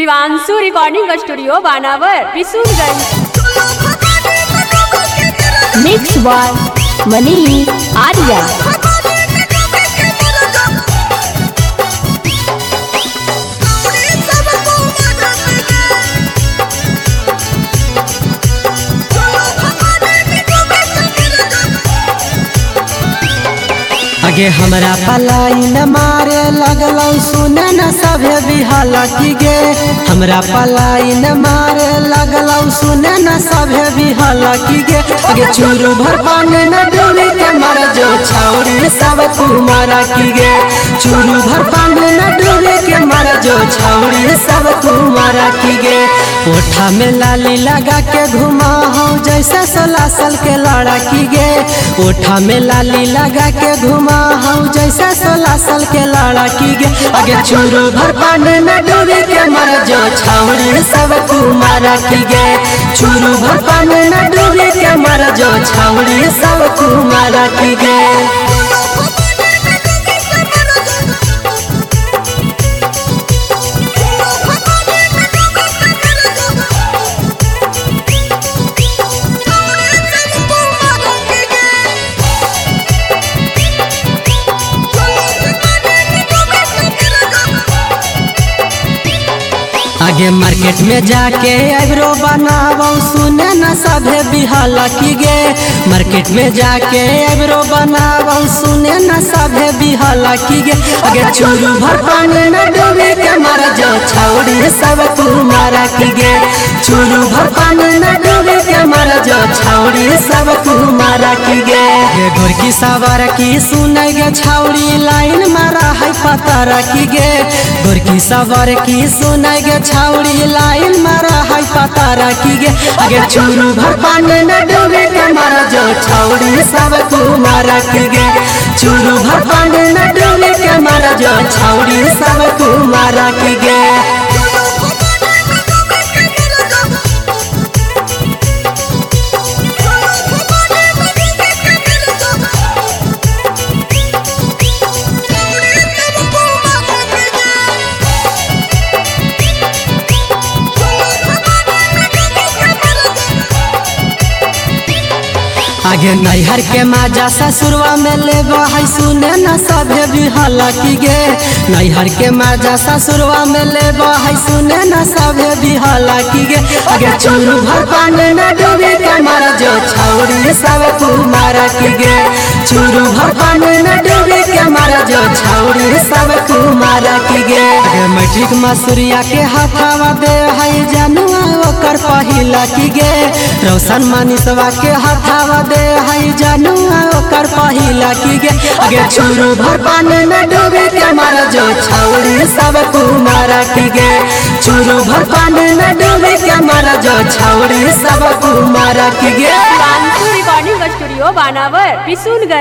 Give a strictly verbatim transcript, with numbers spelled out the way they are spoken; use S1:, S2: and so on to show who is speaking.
S1: Shivanshu recording studio Banawar Bishunganj.
S2: Mix by Mani Arya.
S3: आगे हमरा पलाई न मारे लगल सुने न सभे बिहाला की गे। हमरा पलाई न मारे लगल सुने न सभे बिहाला की गे। आगे चूरू भर पानी न डूबी के मर जो छौरी सब कुमारा की गे। चूरू भर पानी न डूबी के मर जो छौरी सब कुमारा की गे। ओठा में लाली लगा के घुमा हूँ जैसे सोलह साल के लड़ा की गे। ओठा में लाली लगा के घुमा हूँ जैसे सोलह साल के लड़ा की गे। आगे चूरू भर पानी में डूबी के मर जो छौरी सब कुमारा की गे। चूरू भर पानी में डूबी के मर जो छौरी सब कुमारा की गे। आगे मार्केट में जाके आइब्रो बनावो सुने न सभे बिहाला की गे। मार्केट में जाके आइब्रो बनावो सुने न सभे बिहाला की गे। आगे चूरू भर पानी न डूबी के मर जो छौरी सब कुमारा की गे। चूरू भर पानी न डूबी के मर जो छौरी सब कुमारा की गे। गोरकी सवार की सुने गे छौरी लाइन मारा है पतारा की गे। गोरकी सवार की सुने गे छौरी लाइन मारा है पतारा की गे। आगे चूरू भर पानी न डूबी के मर जो छौरी सब कुमारा की गे। चूरू भर पानी न डूबी के मर जो छौरी सब कुमारा की गे। आगे नैहर के माजा ससुरवा में लेबो है सुने न सभे बिहाला की गे। नैहर के माजा ससुरवा में लेबो है सुने न सभे बिहाला की गे। आगे चूरू भर पानी न डूबी के मर जो छौरी सब कुमारा की गे। चूरू भर पानी न डूबी के मर जो छौरी सब कुमारा की गे। आगे मैट्रिक मसूरिया के हाथावा दे है जनुआ ओकर पहिला की गे। रोशन मनीषवा के हाथावा दे है जनुआ ओकर पहिला की गे। आगे चूरू भर पानी न डूबी के मर जो छौरी सब कुमारा की गे। चूरू भर पानी न डूबी के मर जो छौरी सब कुमारा की गे।
S1: Shivanshu recording studio Banawar Bishunganj.